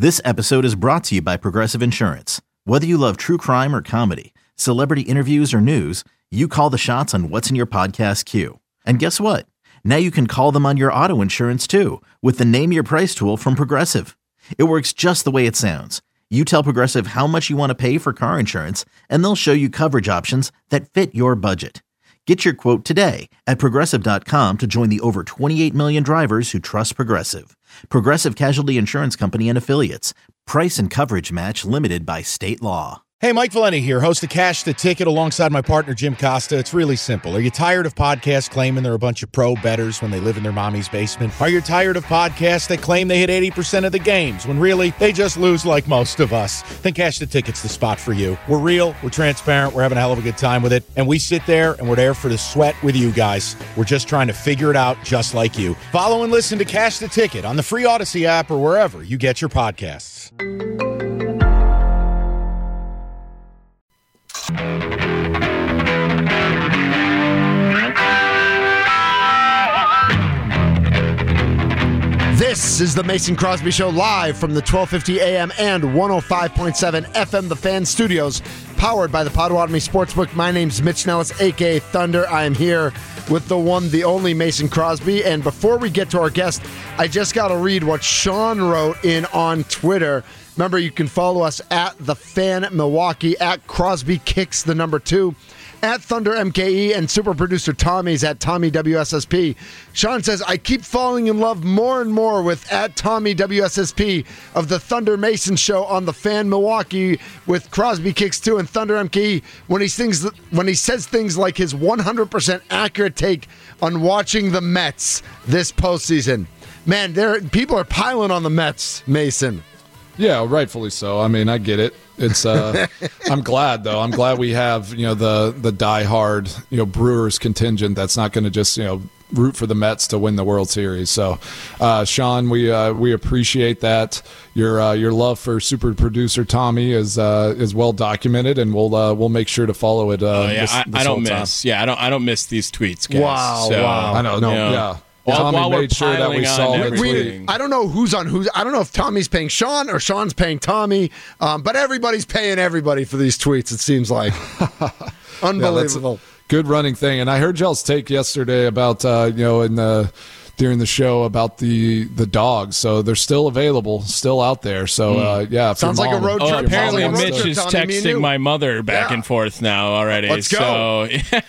This episode is brought to you by Progressive Insurance. Whether you love true crime or comedy, celebrity interviews or news, you call the shots on what's in your podcast queue. And guess what? Now you can call them on your auto insurance too with the Name Your Price tool from Progressive. It works just the way it sounds. You tell Progressive how much you want to pay for car insurance, and they'll show you coverage options that fit your budget. Get your quote today at Progressive.com to join the over 28 million drivers who trust Progressive. Progressive Casualty Insurance Company and Affiliates. Price and coverage match limited by state law. Hey, Mike Valenti here, host of Cash the Ticket alongside my partner Jim Costa. It's really simple. Are you tired of podcasts claiming they're a bunch of pro bettors when they live in their mommy's basement? Are you tired of podcasts that claim they hit 80% of the games when really they just lose like most of us? Then Cash the Ticket's the spot for you. We're real, we're transparent, we're having a hell of a good time with it, and we sit there and we're there for the sweat with you guys. We're just trying to figure it out just like you. Follow and listen to Cash the Ticket on the free Odyssey app or wherever you get your podcasts. This is the Mason Crosby Show live from the 1250 AM and 105.7 FM The Fan Studios, powered by the Potawatomi Sportsbook. My name's Mitch Nellis, a.k.a. Thunder. I am here with the one, the only Mason Crosby. And before we get to our guest, I just got to read what Sean wrote in on Twitter. Remember, you can follow us at The Fan Milwaukee, at Crosby Kicks, the number 2, at Thunder MKE, and super producer Tommy's at Tommy WSSP. Sean says, I keep falling in love more and more with at Tommy WSSP of the Thunder Mason Show on The Fan Milwaukee with Crosby Kicks 2 and Thunder MKE when he says things like his 100% accurate take on watching the Mets this postseason. Man, people are piling on the Mets, Mason. Yeah, rightfully so. I mean, I get it. It's I'm glad though. I'm glad we have, the diehard, Brewers contingent that's not going to just, root for the Mets to win the World Series. So, Sean, we appreciate that. Your love for super producer Tommy is well documented, and we'll make sure to follow it. I don't miss these tweets, guys. Wow, so, wow. I don't know. Yeah. While Tommy we're made sure that we saw it. I don't know who's on who's. I don't know if Tommy's paying Sean or Sean's paying Tommy, but everybody's paying everybody for these tweets, it seems like. Unbelievable. Yeah, good running thing. And I heard y'all's take yesterday about, during the show about the dogs. So they're still available, still out there. So, Sounds like a road trip. Apparently Sounds like a road Mitch trip, is Tommy, me and you. texting my mother back and forth now already. Let's go.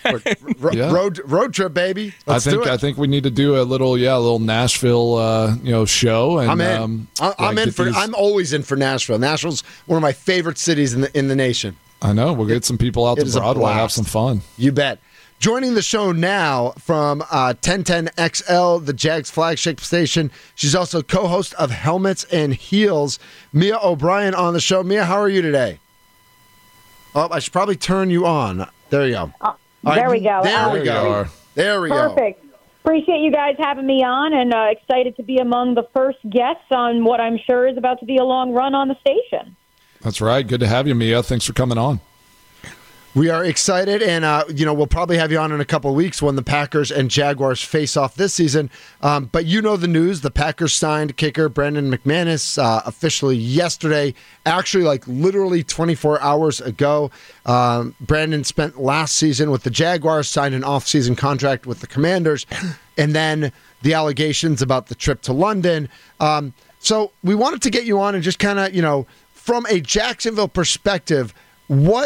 So, road trip, baby. Let's do it. I think we need to do a little Nashville, show. And, I'm in. I'm always in for Nashville. Nashville's one of my favorite cities in the nation. I know. We'll get some people out to Broadway, have some fun. You bet. Joining the show now from 1010XL, the Jags flagship station. She's also co-host of Helmets and Heels. Mia O'Brien on the show. Mia, how are you today? Oh, I should probably turn you on. There you go. There we go. There we go. Perfect. Appreciate you guys having me on, and excited to be among the first guests on what I'm sure is about to be a long run on the station. That's right. Good to have you, Mia. Thanks for coming on. We are excited, and we'll probably have you on in a couple of weeks when the Packers and Jaguars face off this season. But you know the news. The Packers signed kicker Brandon McManus officially yesterday, actually like literally 24 hours ago. Brandon spent last season with the Jaguars, signed an off-season contract with the Commanders, and then the allegations about the trip to London. So we wanted to get you on and just kind of, from a Jacksonville perspective, what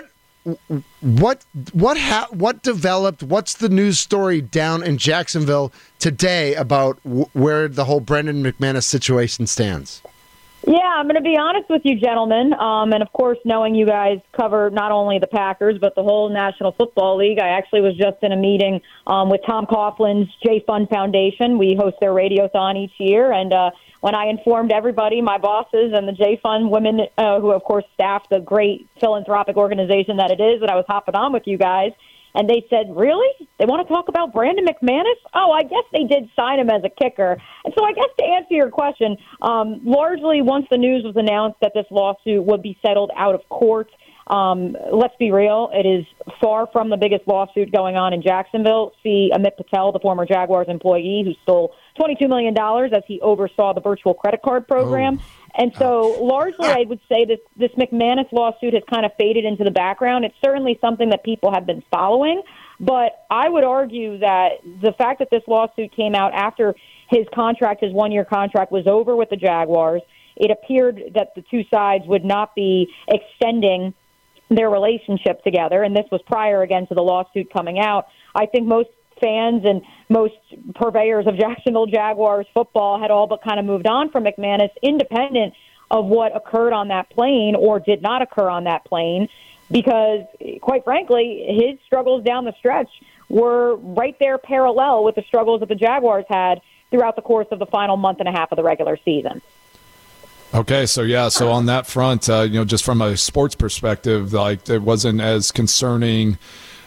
developed? What's the news story down in Jacksonville today about where the whole Brandon McManus situation stands? Yeah, I'm going to be honest with you, gentlemen. And of course, knowing you guys cover not only the Packers, but the whole National Football League. I actually was just in a meeting with Tom Coughlin's J Fund Foundation. We host their radiothon each year. And when I informed everybody, my bosses and the J Fund women, who of course staff the great philanthropic organization that it is, that I was hopping on with you guys, and they said, really? They want to talk about Brandon McManus? Oh, I guess they did sign him as a kicker. And so I guess to answer your question, largely once the news was announced that this lawsuit would be settled out of court, Let's be real. It is far from the biggest lawsuit going on in Jacksonville. See Amit Patel, the former Jaguars employee who stole $22 million as he oversaw the virtual credit card program. Oh. And so largely I would say this McManus lawsuit has kind of faded into the background. It's certainly something that people have been following. But I would argue that the fact that this lawsuit came out after his contract, his one-year contract, was over with the Jaguars, it appeared that the two sides would not be extending their relationship together, and this was prior, again, to the lawsuit coming out. I think most fans and most purveyors of Jacksonville Jaguars football had all but kind of moved on from McManus, independent of what occurred on that plane or did not occur on that plane, because, quite frankly, his struggles down the stretch were right there parallel with the struggles that the Jaguars had throughout the course of the final month and a half of the regular season. Okay, so on that front, just from a sports perspective, like it wasn't as concerning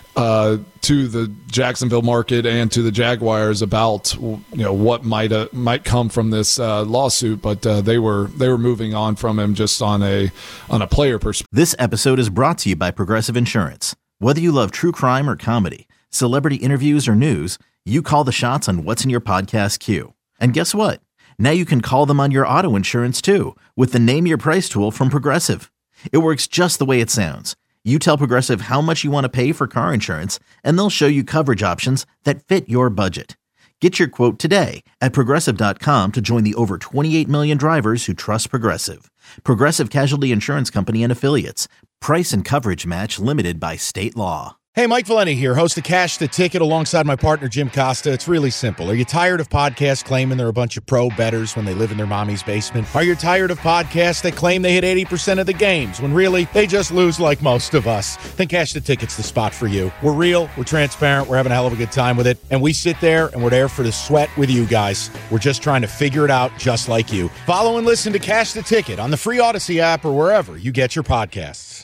to the Jacksonville market and to the Jaguars about what might come from this lawsuit, but they were moving on from him just on a player perspective. This episode is brought to you by Progressive Insurance. Whether you love true crime or comedy, celebrity interviews or news, you call the shots on what's in your podcast queue. And guess what? Now you can call them on your auto insurance too with the Name Your Price tool from Progressive. It works just the way it sounds. You tell Progressive how much you want to pay for car insurance, and they'll show you coverage options that fit your budget. Get your quote today at Progressive.com to join the over 28 million drivers who trust Progressive. Progressive Casualty Insurance Company and Affiliates. Price and coverage match limited by state law. Hey, Mike Valenti here, host of Cash the Ticket alongside my partner, Jim Costa. It's really simple. Are you tired of podcasts claiming they're a bunch of pro bettors when they live in their mommy's basement? Are you tired of podcasts that claim they hit 80% of the games when really they just lose like most of us? Then Cash the Ticket's the spot for you. We're real, we're transparent, we're having a hell of a good time with it, and we sit there and we're there for the sweat with you guys. We're just trying to figure it out just like you. Follow and listen to Cash the Ticket on the free Odyssey app or wherever you get your podcasts.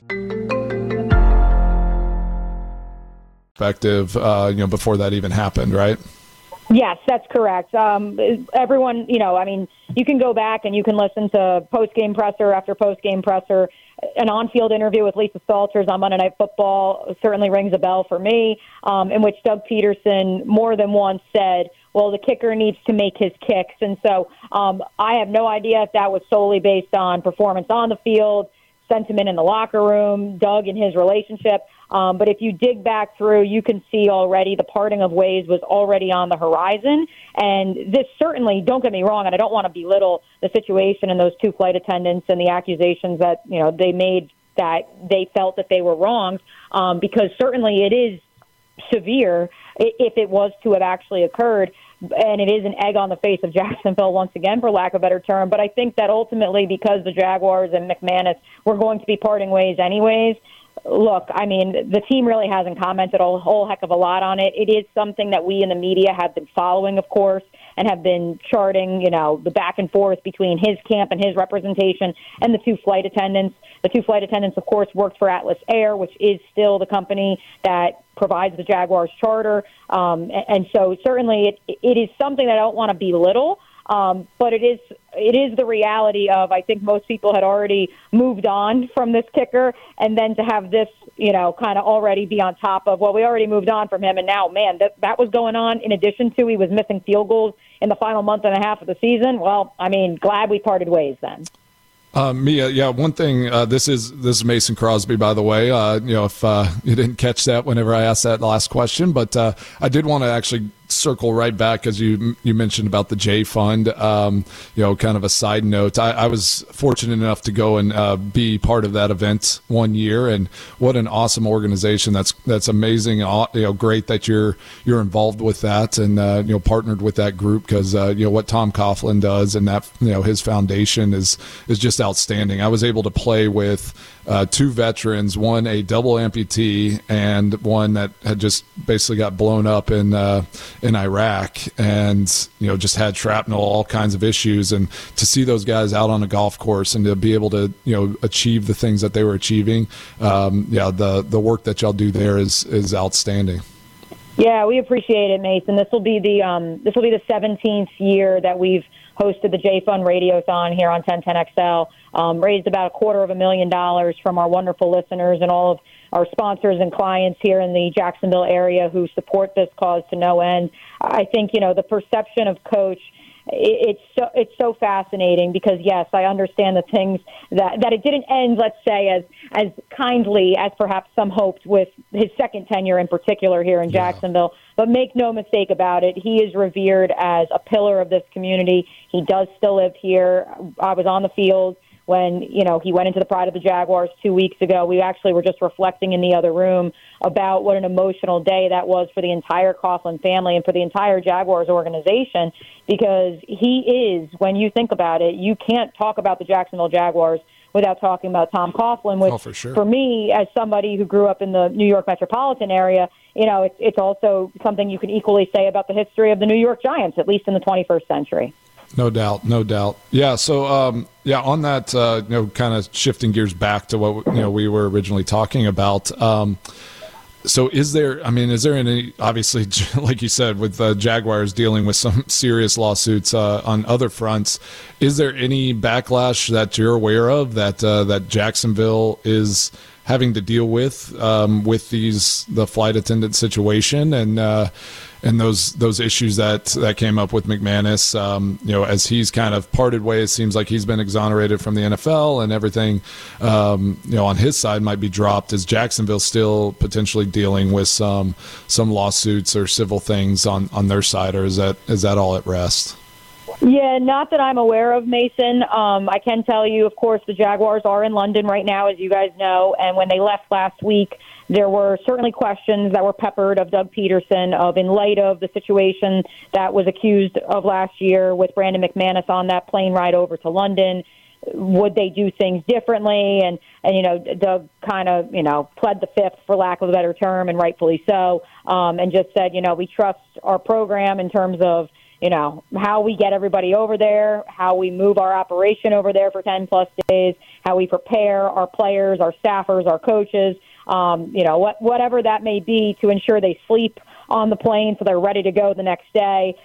Perspective, before that even happened, right? Yes, that's correct. Everyone, you can go back and you can listen to post-game presser after post-game presser. An on-field interview with Lisa Salters on Monday Night Football certainly rings a bell for me, in which Doug Peterson more than once said, well, the kicker needs to make his kicks. And so I have no idea if that was solely based on performance on the field, sentiment in the locker room, Doug and his relationship. But if you dig back through, you can see already the parting of ways was already on the horizon. And this certainly, don't get me wrong, and I don't want to belittle the situation and those two flight attendants and the accusations that, they made that they felt that they were wronged, because certainly it is severe if it was to have actually occurred. And it is an egg on the face of Jacksonville once again, for lack of a better term. But I think that ultimately, because the Jaguars and McManus were going to be parting ways anyways, look, the team really hasn't commented a whole heck of a lot on it. It is something that we in the media have been following, of course, and have been charting, the back and forth between his camp and his representation and the two flight attendants. The two flight attendants, of course, worked for Atlas Air, which is still the company that provides the Jaguars charter. And so certainly it is something that I don't want to belittle, but it is the reality of, I think most people had already moved on from this kicker, and then to have this, kind of already be on top of, well, we already moved on from him, and now, man, that was going on in addition to he was missing field goals in the final month and a half of the season. Well, glad we parted ways then. Mia, one thing, this is Mason Crosby, by the way, if you didn't catch that whenever I asked that last question, but I did want to actually circle right back, as you mentioned about the J Fund, kind of a side note. I was fortunate enough to go and be part of that event one year, and what an awesome organization. That's amazing. Great that you're involved with that and partnered with that group, because what Tom Coughlin does and that his foundation is just outstanding. I was able to play with two veterans, one a double amputee and one that had just basically got blown up in Iraq, and just had shrapnel, all kinds of issues, and to see those guys out on a golf course and to be able to achieve the things that they were achieving, the work that y'all do there is outstanding. Yeah, we appreciate it, Mason. This will be the 17th year that we've hosted the J Fund Radiothon here on 1010XL. raised about $250,000 from our wonderful listeners and all of our sponsors and clients here in the Jacksonville area who support this cause to no end. I think, the perception of Coach, it's so fascinating because, yes, I understand the things that it didn't end, let's say, as kindly as perhaps some hoped with his second tenure in particular here in Jacksonville. But make no mistake about it, he is revered as a pillar of this community. He does still live here. I was on the field when, he went into the Pride of the Jaguars 2 weeks ago. We actually were just reflecting in the other room about what an emotional day that was for the entire Coughlin family and for the entire Jaguars organization, because he is, when you think about it, you can't talk about the Jacksonville Jaguars without talking about Tom Coughlin, which for me, as somebody who grew up in the New York metropolitan area, it's also something you can equally say about the history of the New York Giants, at least in the 21st century. No doubt. Yeah. So, on that, kind of shifting gears back to what we were originally talking about. So, is there any? Obviously, like you said, with Jaguars dealing with some serious lawsuits on other fronts, is there any backlash that you're aware of that Jacksonville is having to deal with the flight attendant situation and those issues that came up with McManus, as he's kind of parted ways, seems like he's been exonerated from the NFL and everything, on his side might be dropped. Is Jacksonville still potentially dealing with some lawsuits or civil things on their side, or is that all at rest? Yeah, not that I'm aware of, Mason. I can tell you, of course, the Jaguars are in London right now, as you guys know, and when they left last week, there were certainly questions that were peppered of Doug Peterson in light of the situation that was accused of last year with Brandon McManus on that plane ride over to London. Would they do things differently? And Doug kind of, pled the fifth, for lack of a better term, and rightfully so, and just said, we trust our program in terms of, how we get everybody over there, how we move our operation over there for 10-plus days, how we prepare our players, our staffers, our coaches, whatever that may be, to ensure they sleep on the plane so they're ready to go the next day.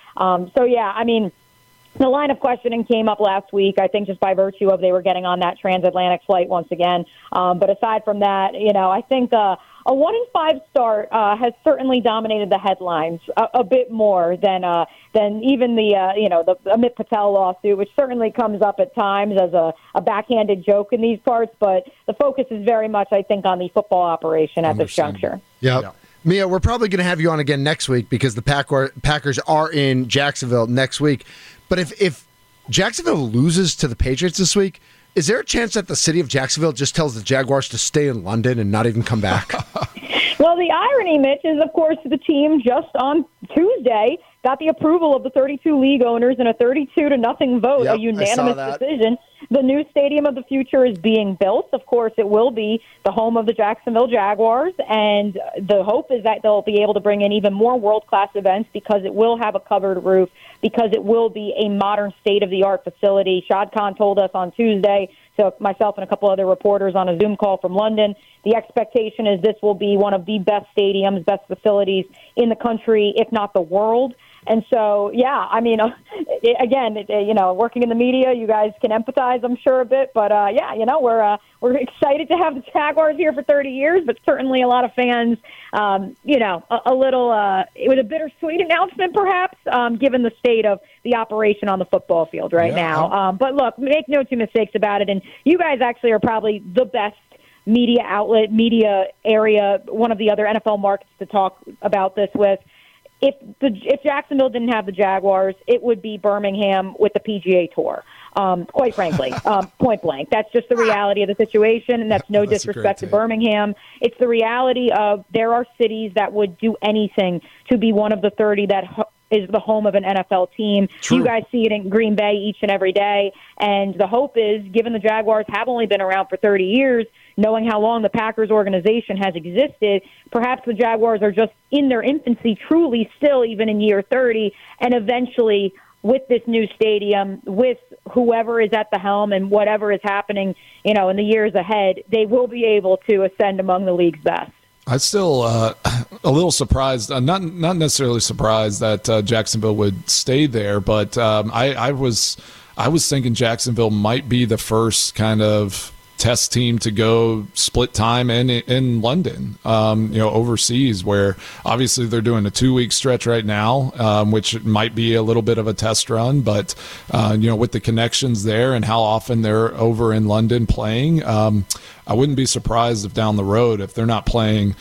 The line of questioning came up last week, I think, just by virtue of they were getting on that transatlantic flight once again. But aside from that, I think a 1-5 start has certainly dominated the headlines a bit more than even the Amit Patel lawsuit, which certainly comes up at times as a backhanded joke in these parts. But the focus is very much, I think, on the football operation at this juncture. Yeah. Mia, we're probably going to have you on again next week because the Packers are in Jacksonville next week. But if Jacksonville loses to the Patriots this week, is there a chance that the city of Jacksonville just tells the Jaguars to stay in London and not even come back? Well, the irony, Mitch, is, of course, the team just on Tuesday got the approval of the 32 league owners in a 32-0 vote, a unanimous decision. The new Stadium of the Future is being built. Of course, it will be the home of the Jacksonville Jaguars, and the hope is that they'll be able to bring in even more world-class events because it will have a covered roof, because it will be a modern state-of-the-art facility. Shad Khan told us on Tuesday, to myself and a couple other reporters on a Zoom call from London, the expectation is this will be one of the best stadiums, best facilities in the country, if not the world. And so, working in the media, you guys can empathize, I'm sure, a bit. But, we're excited to have the Jaguars here for 30 years, but certainly a lot of fans, a little, it was a bittersweet announcement, perhaps, given the state of the operation on the football field now. But, look, make no two mistakes about it. And you guys actually are probably the best media outlet, media area, one of the other NFL markets to talk about this with. If Jacksonville didn't have the Jaguars, it would be Birmingham with the PGA Tour. Quite frankly, point blank. That's just the reality of the situation, and that's no disrespect to Birmingham. It's the reality of there are cities that would do anything to be one of the 30 that is the home of an NFL team. True. You guys see it in Green Bay each and every day, and the hope is, given the Jaguars have only been around for 30 years, knowing how long the Packers organization has existed, perhaps the Jaguars are just in their infancy, truly still even in year 30, and eventually with this new stadium, with whoever is at the helm and whatever is happening, in the years ahead, they will be able to ascend among the league's best. I'm still a little surprised, not necessarily surprised that Jacksonville would stay there, but I I was thinking Jacksonville might be the first kind of test team to go split time in London, overseas, where obviously they're doing a 2-week stretch right now, which might be a little bit of a test run, but with the connections there and how often they're over in London playing, I wouldn't be surprised if down the road, if they're not playing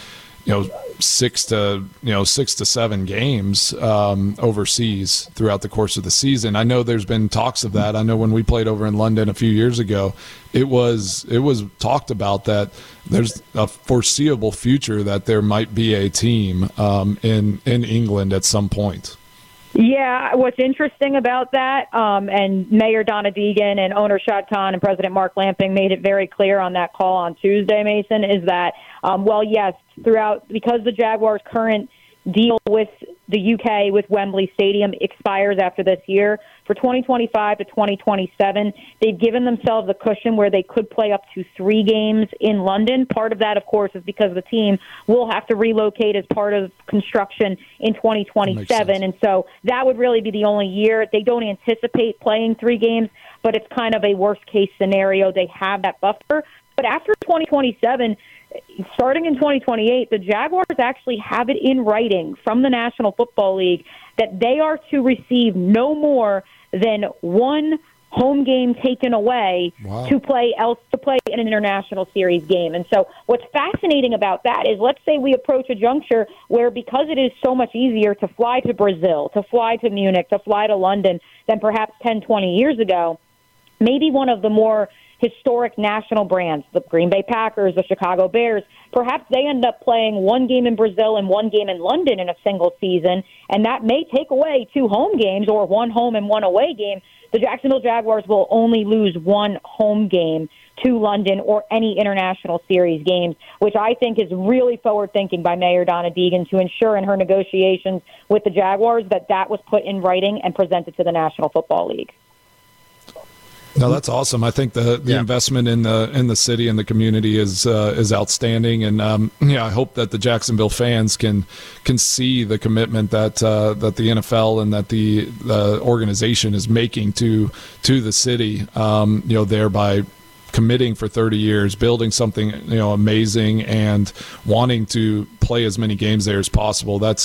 6 to 7 games overseas throughout the course of the season. I know there's been talks of that. I know when we played over in London a few years ago, it was talked about that there's a foreseeable future that there might be a team in England at some point. Yeah, what's interesting about that, and Mayor Donna Deegan and owner Shad Khan and President Mark Lamping made it very clear on that call on Tuesday, Mason, is that, yes, because the Jaguars' current deal with the UK with Wembley Stadium expires after this year, for 2025 to 2027, they've given themselves a cushion where they could play up to 3 games in London. Part of that, of course, is because the team will have to relocate as part of construction in 2027. And so that would really be the only year. They don't anticipate playing 3 games, but it's kind of a worst-case scenario. They have that buffer. But after 2027, starting in 2028, the Jaguars actually have it in writing from the National Football League that they are to receive no more than 1 home game taken away to play an international series game. And so what's fascinating about that is, let's say we approach a juncture where, because it is so much easier to fly to Brazil, to fly to Munich, to fly to London than perhaps 10, 20 years ago, maybe one of the more historic national brands, the Green Bay Packers, the Chicago Bears, perhaps they end up playing 1 game in Brazil and 1 game in London in a single season, and that may take away 2 home games or 1 home and 1 away game. The Jacksonville Jaguars will only lose 1 home game to London or any international series games, which I think is really forward-thinking by Mayor Donna Deegan to ensure in her negotiations with the Jaguars that was put in writing and presented to the National Football League. No, that's awesome. I think the investment in the city and the community is outstanding, and I hope that the Jacksonville fans can see the commitment that the NFL and that the organization is making to the city. Thereby committing for 30 years, building something amazing, and wanting to play as many games there as possible. That's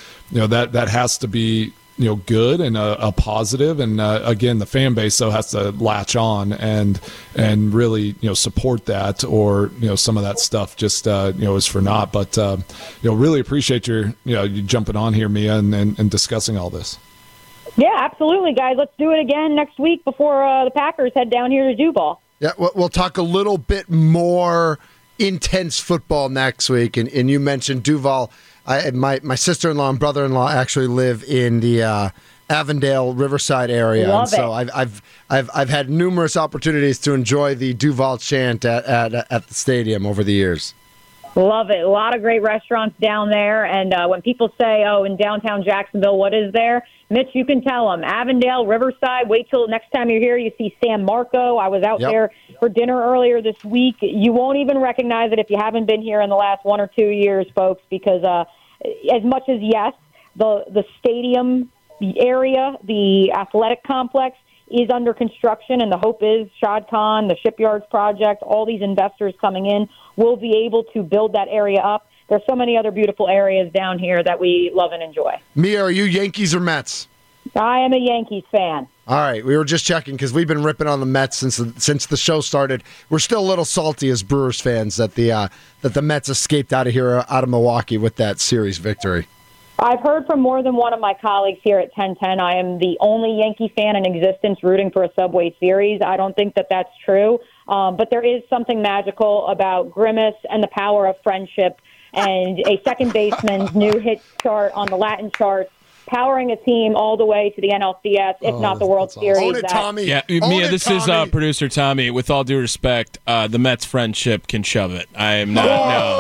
that has to be good and a positive, and again, the fan base though has to latch on and really support that, or some of that stuff just is for naught. But really appreciate you jumping on here, Mia, and discussing all this. Yeah, absolutely, guys. Let's do it again next week before the Packers head down here to Duval. Yeah, we'll talk a little bit more intense football next week, and you mentioned Duval. My sister-in-law and brother-in-law actually live in the Avondale, Riverside area, Love and so it. I've had numerous opportunities to enjoy the Duval chant at the stadium over the years. Love it. A lot of great restaurants down there, and when people say, "Oh, in downtown Jacksonville, what is there?" Mitch, you can tell them. Avondale, Riverside. Wait till next time you're here, you see San Marco. I was out there for dinner earlier this week. You won't even recognize it if you haven't been here in the last 1 or 2 years, folks, because as much as, yes, the stadium area, the athletic complex is under construction, and the hope is Shad Khan, the Shipyards Project, all these investors coming in will be able to build that area up. There's so many other beautiful areas down here that we love and enjoy. Mia, are you Yankees or Mets? I am a Yankees fan. All right, we were just checking because we've been ripping on the Mets since the show started. We're still a little salty as Brewers fans that the Mets escaped out of Milwaukee with that series victory. I've heard from more than one of my colleagues here at 1010. I am the only Yankee fan in existence rooting for a Subway Series. I don't think that that's true, but there is something magical about Grimace and the power of friendship and a second baseman's new hit chart on the Latin charts, powering a team all the way to the NLCS, if not the World Series. Own it, Tommy. Yeah, Mia, this is producer Tommy. With all due respect, the Mets friendship can shove it. I am not.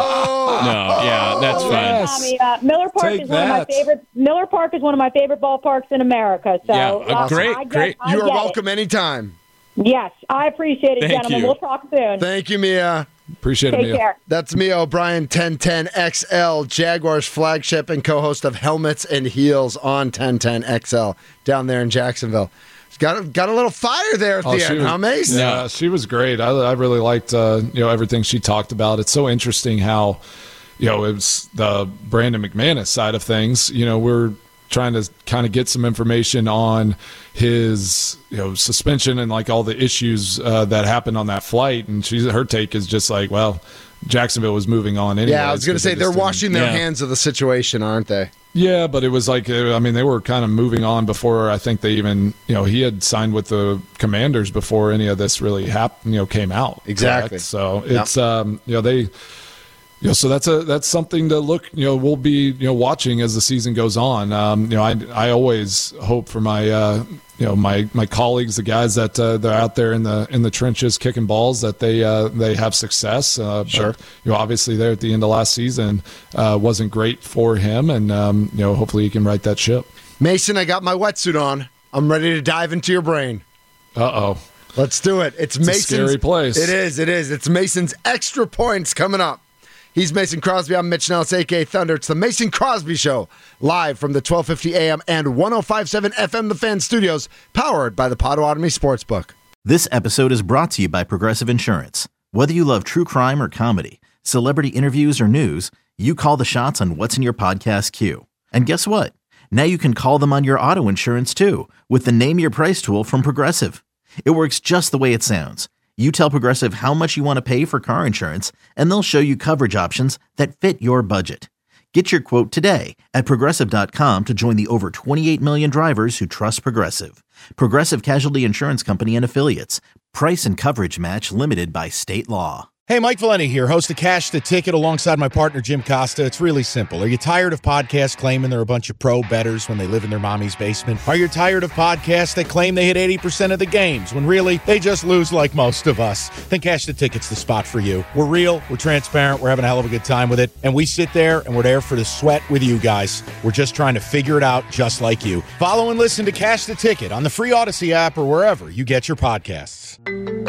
No, that's fine. Yes. Tommy, Miller Park is one of my favorite. Miller Park is one of my favorite ballparks in in America. So great. You are welcome anytime. Yes, I appreciate it, gentlemen. We'll talk soon. Thank you, Mia. Appreciate it, Mia. Take care. That's Mia O'Brien, 1010 XL, Jaguars flagship and co-host of Helmets and Heels on 1010 XL down there in Jacksonville. Got a little fire there at the end, huh, Mace? Yeah, she was great. I really liked everything she talked about. It's so interesting how it was the Brandon McManus side of things. We're trying to kind of get some information on his suspension and like all the issues that happened on that flight, and her take is just like, well, Jacksonville was moving on anyway. Yeah, I was going to say they're washing their hands of the situation, aren't they? Yeah, but it was like, they were kind of moving on before I think they even, he had signed with the Commanders before any of this really came out. Exactly. Correct? So it's, so that's something to look, we'll be, watching as the season goes on. I always hope for my, my colleagues, the guys that they're out there in the trenches kicking balls, that they have success. Sure. But, obviously there at the end of last season wasn't great for him, and hopefully he can right that ship. Mason, I got my wetsuit on. I'm ready to dive into your brain. Uh-oh. Let's do it. It's Mason's a scary place. It is. It's Mason's extra points coming up. He's Mason Crosby. I'm Mitch Nellis, a.k.a. Thunder. It's the Mason Crosby Show, live from the 1250 AM and 105.7 FM The Fan Studios, powered by the Potawatomi Sportsbook. This episode is brought to you by Progressive Insurance. Whether you love true crime or comedy, celebrity interviews or news, you call the shots on what's in your podcast queue. And guess what? Now you can call them on your auto insurance too, with the Name Your Price tool from Progressive. It works just the way it sounds. You tell Progressive how much you want to pay for car insurance, and they'll show you coverage options that fit your budget. Get your quote today at Progressive.com to join the over 28 million drivers who trust Progressive. Progressive Casualty Insurance Company and Affiliates. Price and coverage match limited by state law. Hey, Mike Valenti here, host of Cash the Ticket alongside my partner Jim Costa. It's really simple. Are you tired of podcasts claiming they're a bunch of pro bettors when they live in their mommy's basement? Are you tired of podcasts that claim they hit 80% of the games when really they just lose like most of us? Then Cash the Ticket's the spot for you. We're real, we're transparent, we're having a hell of a good time with it, and we sit there and we're there for the sweat with you guys. We're just trying to figure it out just like you. Follow and listen to Cash the Ticket on the free Odyssey app or wherever you get your podcasts.